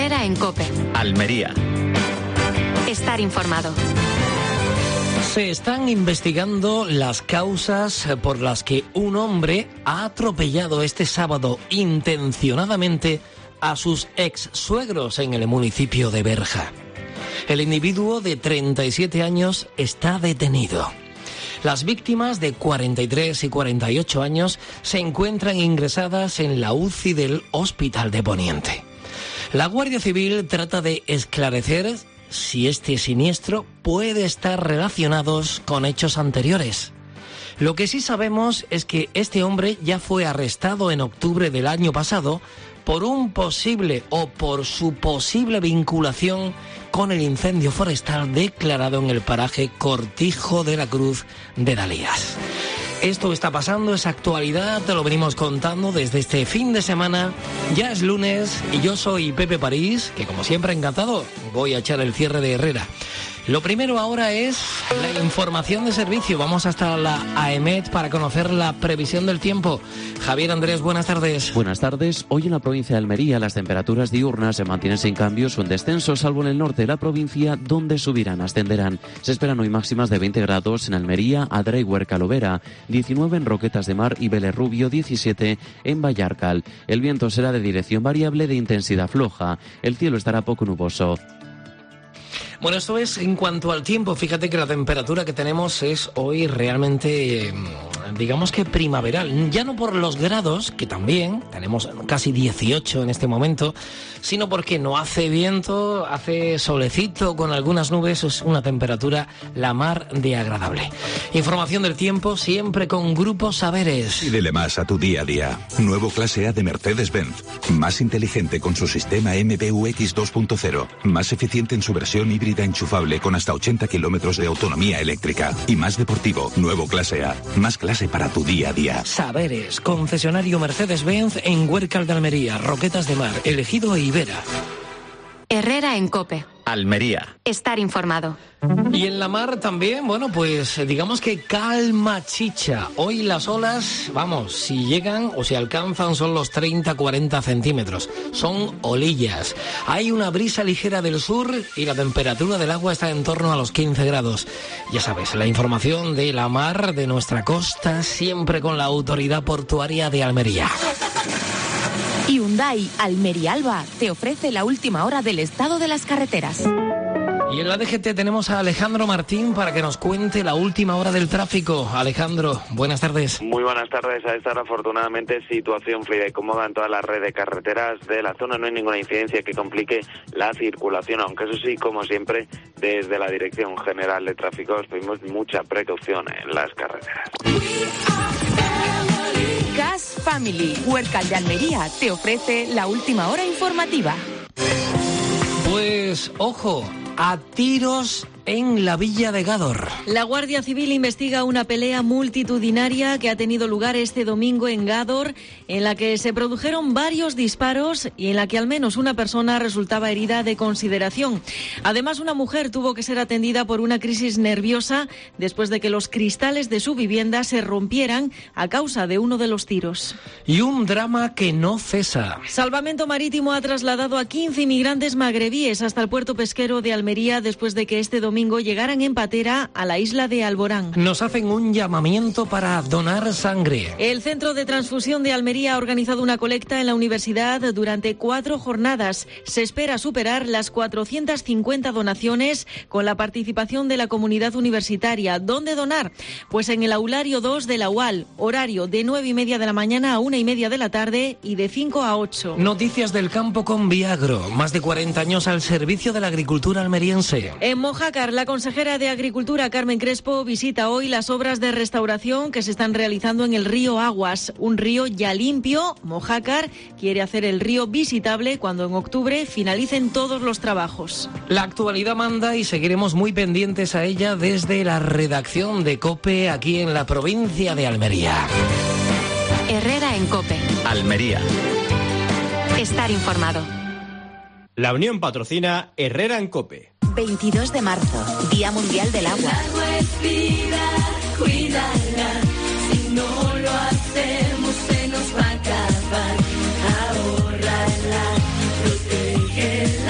Herrera en COPE. Almería. Estar informado. Se están investigando las causas por las que un hombre ha atropellado este sábado intencionadamente a sus ex-suegros en el municipio de Berja. El individuo de 37 años está detenido. Las víctimas de 43 y 48 años se encuentran ingresadas en la UCI del Hospital de Poniente. La Guardia Civil trata de esclarecer si este siniestro puede estar relacionado con hechos anteriores. Lo que sí sabemos es que este hombre ya fue arrestado en octubre del año pasado por un posible o por su posible vinculación con el incendio forestal declarado en el paraje Cortijo de la Cruz de Dalías. Esto está pasando, es actualidad, te lo venimos contando desde este fin de semana. Ya es lunes y yo soy Pepe París, que como siempre encantado voy a echar el cierre de Herrera. Lo primero ahora es la información de servicio. Vamos hasta la AEMET para conocer la previsión del tiempo. Javier Andrés, buenas tardes. Buenas tardes. Hoy en la provincia de Almería las temperaturas diurnas se mantienen sin cambios o en descenso, salvo en el norte de la provincia, donde ascenderán. Se esperan hoy máximas de 20 grados en Almería, Adra y Huerca Lovera, 19 en Roquetas de Mar y Vélez Rubio, 17 en Vallarcal. El viento será de dirección variable de intensidad floja. El cielo estará poco nuboso. Bueno, esto es en cuanto al tiempo. Fíjate que la temperatura que tenemos es hoy realmente, digamos que primaveral. Ya no por los grados, que también tenemos casi 18 en este momento, sino porque no hace viento, hace solecito con algunas nubes. Es una temperatura la mar de agradable. Información del tiempo siempre con Grupo Saberes. Pídele más a tu día a día. Nuevo clase A de Mercedes-Benz. Más inteligente con su sistema MBUX 2.0. Más eficiente en su versión híbrida enchufable con hasta 80 kilómetros de autonomía eléctrica. Y más deportivo. Nuevo clase A. Más clase para tu día a día. Saberes. Concesionario Mercedes-Benz en Huércal de Almería, Roquetas de Mar, El Ejido e Ibera. Herrera en COPE. Almería. Estar informado. Y en la mar también, bueno, pues digamos que calma chicha. Hoy las olas, vamos, si llegan o si alcanzan son los 30-40 centímetros. Son olillas. Hay una brisa ligera del sur y la temperatura del agua está en torno a los 15 grados. Ya sabes, la información de la mar, de nuestra costa, siempre con la Autoridad Portuaria de Almería. Hyundai Almería Alba te ofrece la última hora del estado de las carreteras. Y en la DGT tenemos a Alejandro Martín para que nos cuente la última hora del tráfico. Alejandro, buenas tardes. Muy buenas tardes. A esta hora, afortunadamente, situación fluida y cómoda en toda la red de carreteras de la zona. No hay ninguna incidencia que complique la circulación, aunque eso sí, como siempre, desde la Dirección General de Tráfico os pedimos mucha precaución en las carreteras. Gas Family, Huércal de Almería, te ofrece la última hora informativa. Pues, ojo, a tiros en la villa de Gádor. La Guardia Civil investiga una pelea multitudinaria que ha tenido lugar este domingo en Gádor, en la que se produjeron varios disparos y en la que al menos una persona resultaba herida de consideración. Además, una mujer tuvo que ser atendida por una crisis nerviosa después de que los cristales de su vivienda se rompieran a causa de uno de los tiros. Y un drama que no cesa. Salvamento Marítimo ha trasladado a 15 inmigrantes magrebíes hasta el puerto pesquero de Almería después de que este domingo llegaran en patera a la isla de Alborán. Nos hacen un llamamiento para donar sangre. El Centro de Transfusión de Almería ha organizado una colecta en la universidad durante 4 jornadas. Se espera superar las 450 donaciones con la participación de la comunidad universitaria. ¿Dónde donar? Pues en el Aulario 2 de la UAL, horario de 9:30 de la mañana a 1:30 de la tarde y de 5 a 8. Noticias del campo con Viagro. Más de 40 años al servicio de la agricultura almeriense. En Mojácar, la consejera de Agricultura, Carmen Crespo, visita hoy las obras de restauración que se están realizando en el río Aguas, un río ya limpio. Mojácar quiere hacer el río visitable cuando en octubre finalicen todos los trabajos. La actualidad manda y seguiremos muy pendientes a ella desde la redacción de COPE aquí en la provincia de Almería. Herrera en COPE. Almería. Estar informado. La Unión patrocina Herrera en COPE. 22 de marzo, Día Mundial del Agua. El agua es vida, cuídala. Si no lo hacemos se nos va a acabar. Ahórrala, protégela.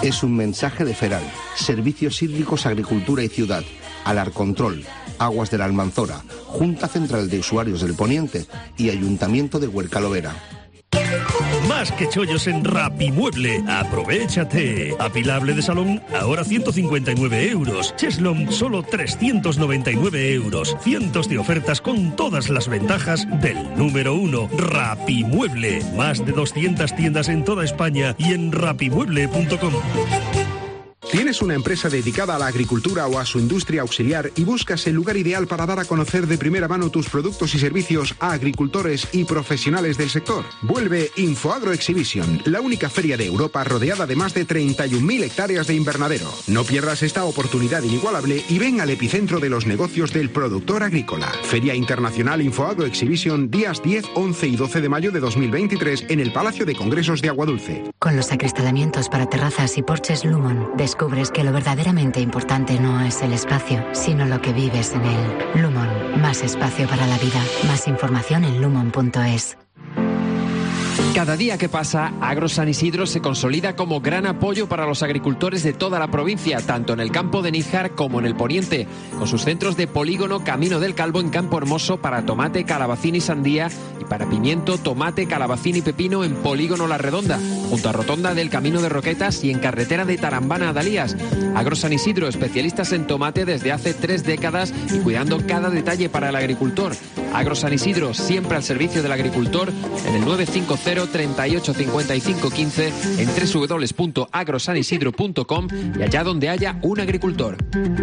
Es un mensaje de Feral, Servicios Hídricos, Agricultura y Ciudad, Alarcontrol, Aguas de la Almanzora, Junta Central de Usuarios del Poniente y Ayuntamiento de Huerca-Lovera. Más que chollos en Rapimueble. ¡Aprovechate! Apilable de salón, ahora 159 euros. Cheslong, solo 399 euros. Cientos de ofertas con todas las ventajas del número 1, Rapimueble. Más de 200 tiendas en toda España y en rapimueble.com. ¿Tienes una empresa dedicada a la agricultura o a su industria auxiliar y buscas el lugar ideal para dar a conocer de primera mano tus productos y servicios a agricultores y profesionales del sector? Vuelve InfoAgro Exhibition, la única feria de Europa rodeada de más de 31.000 hectáreas de invernadero. No pierdas esta oportunidad inigualable y ven al epicentro de los negocios del productor agrícola. Feria Internacional InfoAgro Exhibition, días 10, 11 y 12 de mayo de 2023 en el Palacio de Congresos de Aguadulce. Con los acristalamientos para terrazas y porches Lumon, descubres que lo verdaderamente importante no es el espacio, sino lo que vives en él. Lumon, más espacio para la vida. Más información en lumon.es. Cada día que pasa, Agro San Isidro se consolida como gran apoyo para los agricultores de toda la provincia, tanto en el campo de Níjar como en el poniente, con sus centros de polígono Camino del Calvo en Campo Hermoso para tomate, calabacín y sandía, y para pimiento, tomate, calabacín y pepino en polígono La Redonda, junto a Rotonda del Camino de Roquetas y en carretera de Tarambana a Dalías. Agro San Isidro, especialistas en tomate desde hace 3 décadas y cuidando cada detalle para el agricultor. Agro San Isidro, siempre al servicio del agricultor, en el 950 38 55 15, en www.agrosanisidro.com y allá donde haya un agricultor.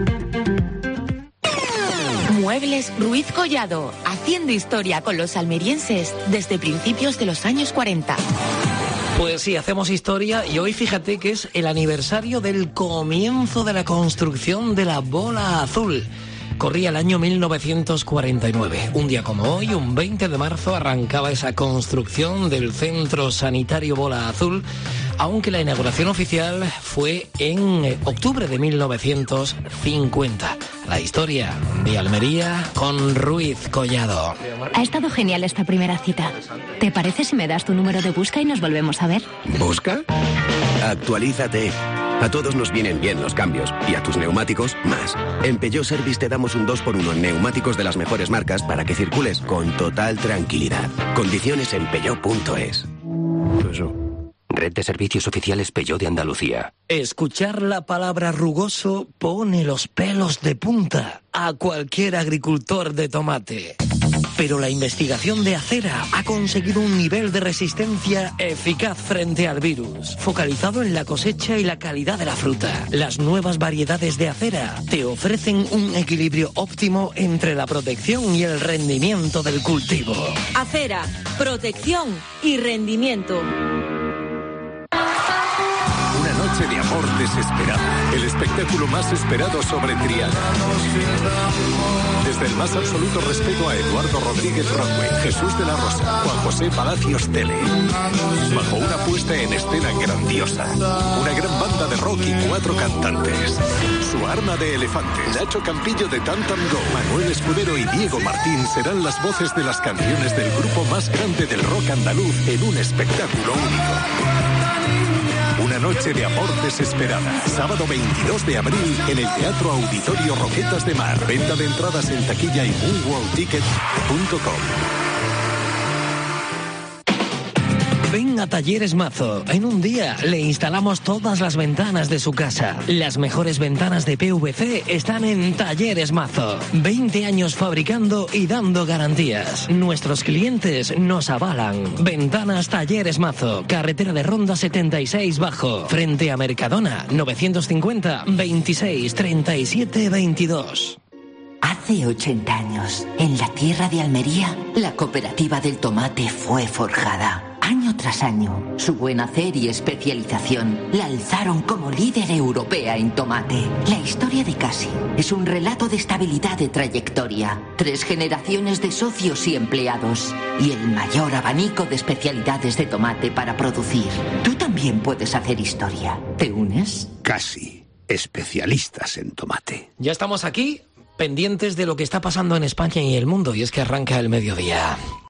Muebles Ruiz Collado, haciendo historia con los almerienses desde principios de los años 40. Pues sí, hacemos historia y hoy fíjate que es el aniversario del comienzo de la construcción de la Bola Azul. Corría el año 1949. Un día como hoy, un 20 de marzo, arrancaba esa construcción del Centro Sanitario Bola Azul, aunque la inauguración oficial fue en octubre de 1950. La historia de Almería con Ruiz Collado. Ha estado genial esta primera cita. ¿Te parece si me das tu número de busca y nos volvemos a ver? ¿Busca? Actualízate. A todos nos vienen bien los cambios y a tus neumáticos más. En Peugeot Service te damos un 2x1 en neumáticos de las mejores marcas para que circules con total tranquilidad. Condiciones en peugeot.es. Red de servicios oficiales Peugeot de Andalucía. Escuchar la palabra rugoso pone los pelos de punta a cualquier agricultor de tomate. Pero la investigación de Acera ha conseguido un nivel de resistencia eficaz frente al virus, focalizado en la cosecha y la calidad de la fruta. Las nuevas variedades de Acera te ofrecen un equilibrio óptimo entre la protección y el rendimiento del cultivo. Acera, protección y rendimiento. Una noche de amor desesperada. El espectáculo más esperado sobre Triana. Desde el más absoluto respeto a Eduardo Rodríguez Broadway, Jesús de la Rosa, Juan José Palacios Tele. Bajo una puesta en escena grandiosa. Una gran banda de rock y 4 cantantes. Su arma de elefante. Nacho Campillo de Tam Tam Go. Manuel Escudero y Diego Martín serán las voces de las canciones del grupo más grande del rock andaluz en un espectáculo único. Una noche de amor desesperada. Sábado 22 de abril en el Teatro Auditorio Roquetas de Mar. Venta de entradas en taquilla y moonworldticket.com. Ven a Talleres Mazo. En un día le instalamos todas las ventanas de su casa. Las mejores ventanas de PVC están en Talleres Mazo. 20 años fabricando y dando garantías. Nuestros clientes nos avalan. Ventanas Talleres Mazo. Carretera de Ronda 76 Bajo. Frente a Mercadona. 950 26 37 22. Hace 80 años, en la tierra de Almería, la cooperativa del tomate fue forjada. Año tras año, su buen hacer y especialización la alzaron como líder europea en tomate. La historia de Casi es un relato de estabilidad de trayectoria, 3 generaciones de socios y empleados y el mayor abanico de especialidades de tomate para producir. Tú también puedes hacer historia. ¿Te unes? Casi, especialistas en tomate. Ya estamos aquí, pendientes de lo que está pasando en España y el mundo, y es que arranca el mediodía.